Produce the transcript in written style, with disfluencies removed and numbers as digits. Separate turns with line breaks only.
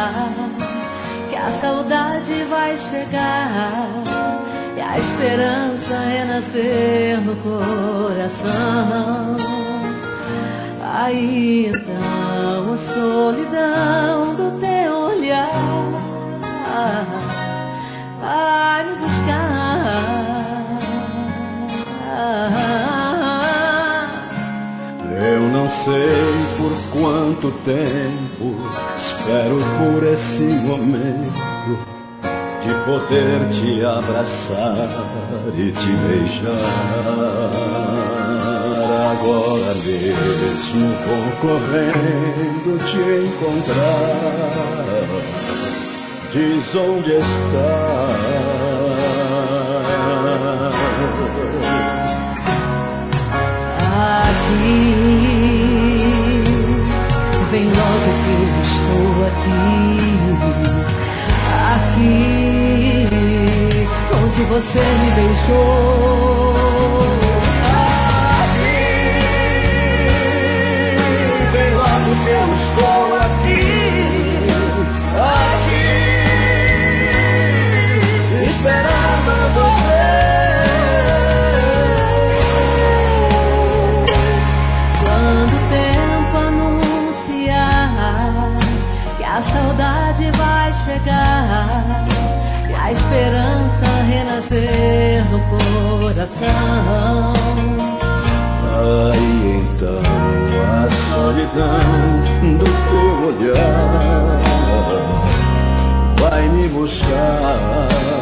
que a saudade vai chegar e a esperança renascer no coração. Aí então a solidão do teu olhar vai me buscar.
Eu não sei por quanto tempo espero por esse momento de poder te abraçar e te beijar. Agora mesmo vou correndo te encontrar. Diz onde estás.
Aqui, vem logo que eu estou aqui. Aqui, onde você me deixou.
Que eu estou aqui, esperando você.
Quando o tempo anunciar que a saudade vai chegar e a esperança renascer no coração,
aí então a solidão do teu olhar vai me buscar.